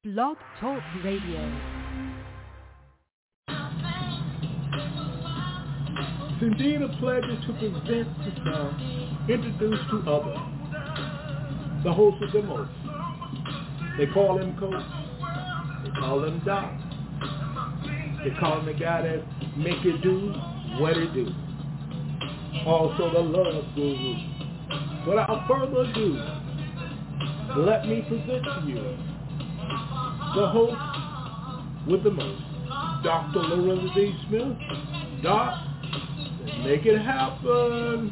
Blog Talk Radio. Cindina pledges to present to some, introduce to others. The host of the most. They call him coach. They call him doc. They call him the guy that make it do what it do. Also the love guru. Without further ado, let me present to you the host with the most, Dr. Lorenzo D. Smith. Doc, make it happen.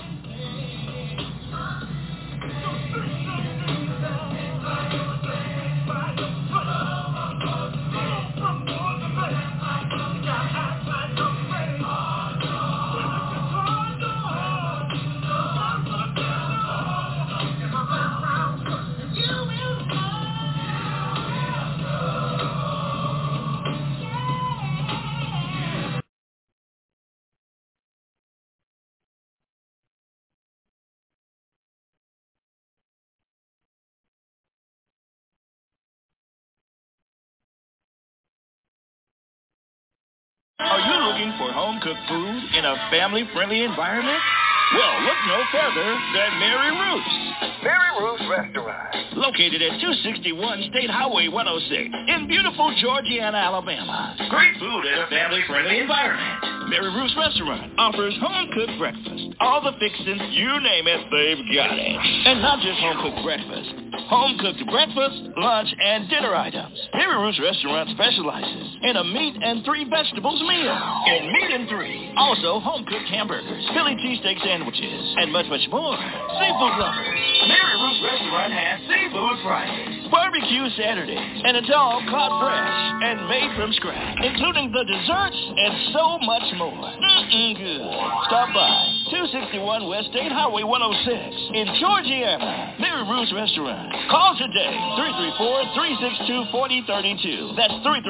Are you looking for home-cooked food in a family-friendly environment? Well, look no further than Mary Ruth's. Mary Ruth's Restaurant. Located at 261 State Highway 106 in beautiful Georgiana, Alabama. Great food in a family-friendly environment. Mary Ruth's Restaurant offers home-cooked breakfast. All the fixings, you name it, they've got it. And not just home-cooked breakfast. Home-cooked breakfast, lunch, and dinner items. Mary Ruth's Restaurant specializes in a meat and 3 vegetables meal. In meat and 3. Also, home-cooked hamburgers, Philly cheesesteak sandwiches, and much, much more. Seafood lovers. Mary Ruth's Restaurant has Seafood Fridays, Barbecue Saturdays, and it's all caught fresh and made from scratch, including the desserts and so much more. Good. Stop by 261 West State Highway 106 in Georgiana. Mary Ruth's Restaurant. Call today, 334-362-4032. That's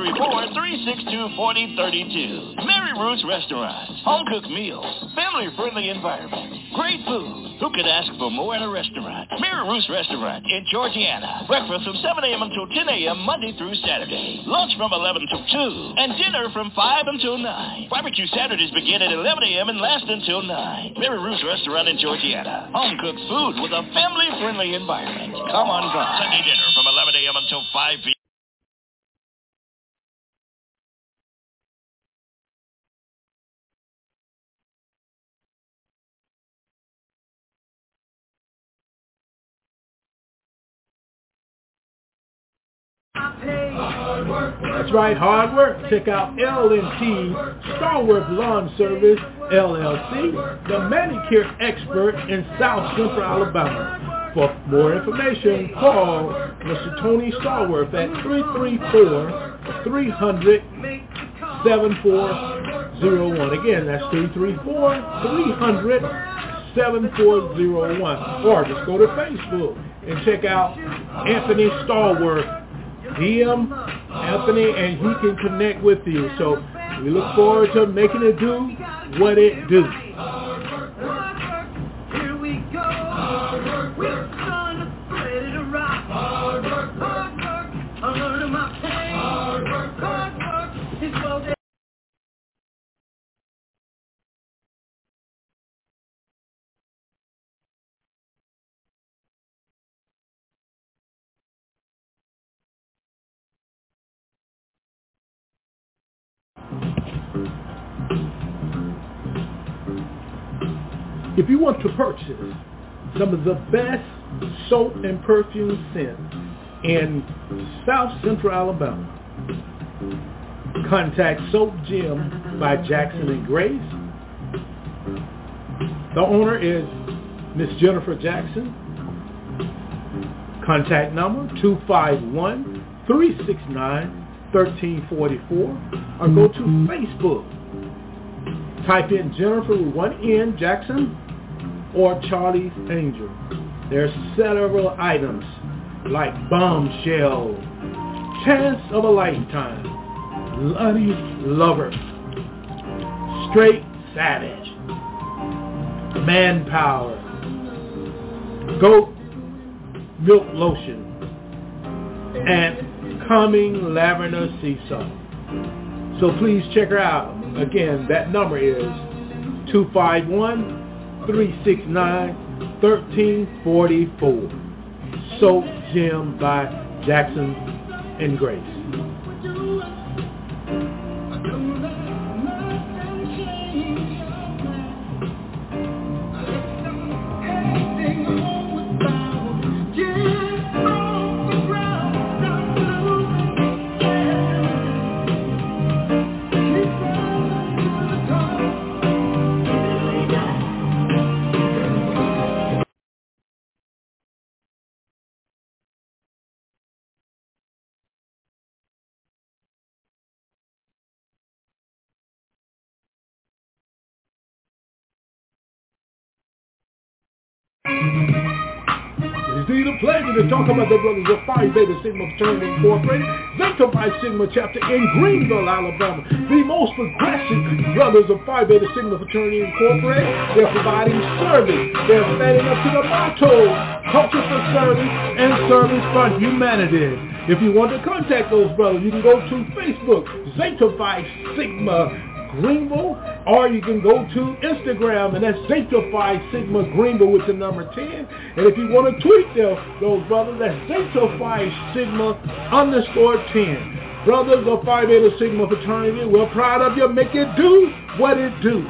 334-362-4032. Mary Ruth's Restaurant. Home-cooked meals, family-friendly environment, great food. Who could ask for more in a restaurant? Mary Ruth's Restaurant in Georgiana. Breakfast from 7 a.m. until 10 a.m. Monday through Saturday. Lunch from 11 till 2. And dinner from 5 until 9. Barbecue Saturdays begin at 11 a.m. and last until 9. Mary Ruth's Restaurant in Georgiana. Home-cooked food with a family-friendly environment. Come on by. Sunday dinner from 11 a.m. until 5 p.m. That's right, hard work. Check out L&T Starwork Lawn Service, LLC, the manicure expert in South Central Alabama. For more information, call Mr. Tony Starworth at 334-300-7401. Again, that's 334-300-7401. Or just go to Facebook and check out Anthony Starworth. DM Anthony, and he can connect with you. So we look forward to making it do what it do. Here we go. We're gonna ready to rock. Hard work, hard work. I'm learning my pain. Hard work, hard work. It's well done. If you want to purchase some of the best soap and perfume scents in South Central Alabama, contact Soap Gym by Jackson and Grace. The owner is Miss Jennifer Jackson. Contact number 251-369-1344, or go to Facebook. Type in Jennifer with one N, Jackson, or Charlie's Angel. There's several items like Bombshell, Chance of a Lifetime, Bloody Lover, Straight Savage, Manpower, Goat Milk Lotion, and Coming Lavender Seesaw. So please check her out. Again, that number is 251-369-1344. Soul Gem by Jackson and Grace. It's indeed a pleasure to talk about the brothers of Phi Beta Sigma Fraternity Incorporated, Zeta Phi Sigma chapter in Greenville, Alabama. The most progressive brothers of Phi Beta Sigma Fraternity Incorporated. They're providing service. They're standing up to the motto, culture for service and service for humanity. If you want to contact those brothers, you can go to Facebook, Zeta Phi Sigma Greenville, or you can go to Instagram, and that's Zeta Phi Sigma Greenville with the number 10. And if you want to tweet those brothers, that's Zeta Phi Sigma _10. Brothers of Phi Beta Sigma Fraternity, we're proud of you. Make it do what it do.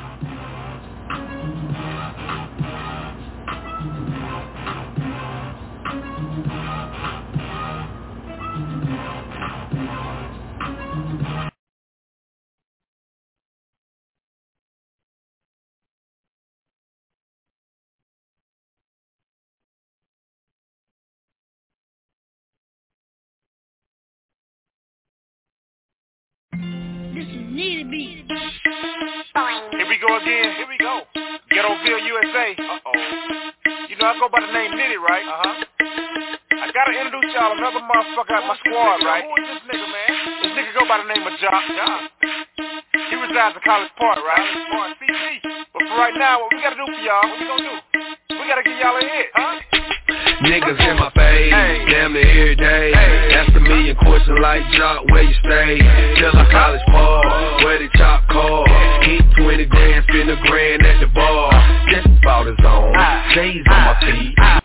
Here we go again. Here we go. Ghettoville, USA. You know I go by the name Nitty, right? I gotta introduce y'all another motherfucker out my squad, right? Who is this nigga, man? This nigga go by the name of Jock. He resides in College Park, right? But for right now, what we gotta do for y'all? What we gonna do? We gotta get y'all a hit, huh? Niggas in my face, damn near every day. Ask a million questions like Jock, where you stay? Till I College Park, where they chop cars. Hit 20 grand, spend $1 grand at the bar. Just about his own, J's on my feet.